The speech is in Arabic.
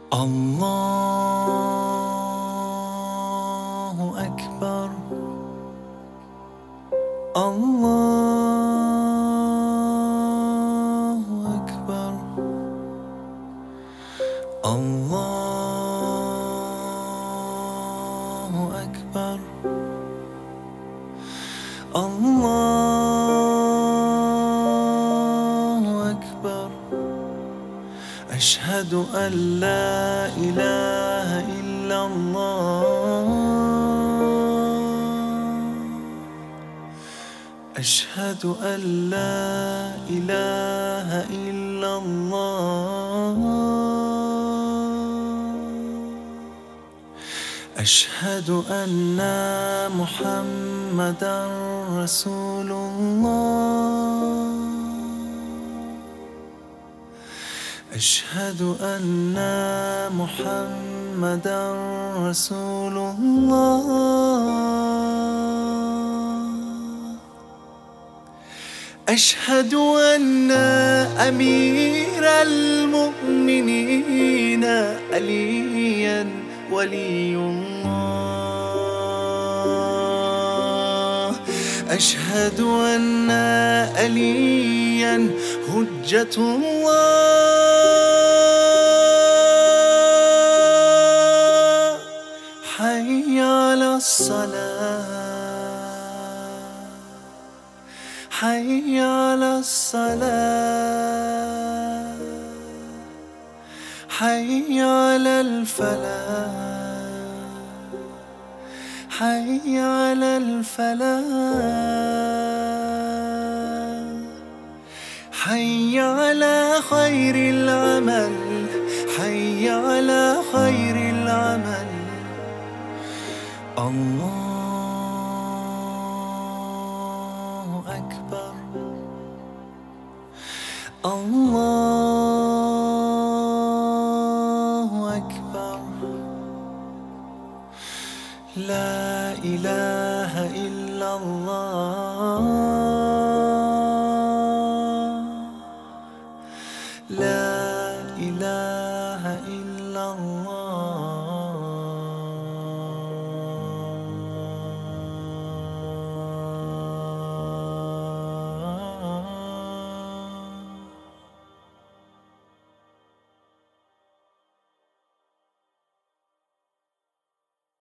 الله أكبر. الله أكبر. الله أكبر. الله أكبر. أشهد أن لا إله إلا الله. أشهد أن لا إله إلا الله. أشهد أن محمدًا رسول الله. أشهد أن محمدًا رسول الله. أشهد أن أمير المؤمنين عليًا ولي الله. أشهد أن عليًا حجة الله. حي على الصلاة. حي على الصلاة. حي على الفلاح. حي على الفلاح. حي على خير العمل. حي على خير العمل. الله أكبر. الله أكبر. لا إله إلا الله. لا إله إلا الله.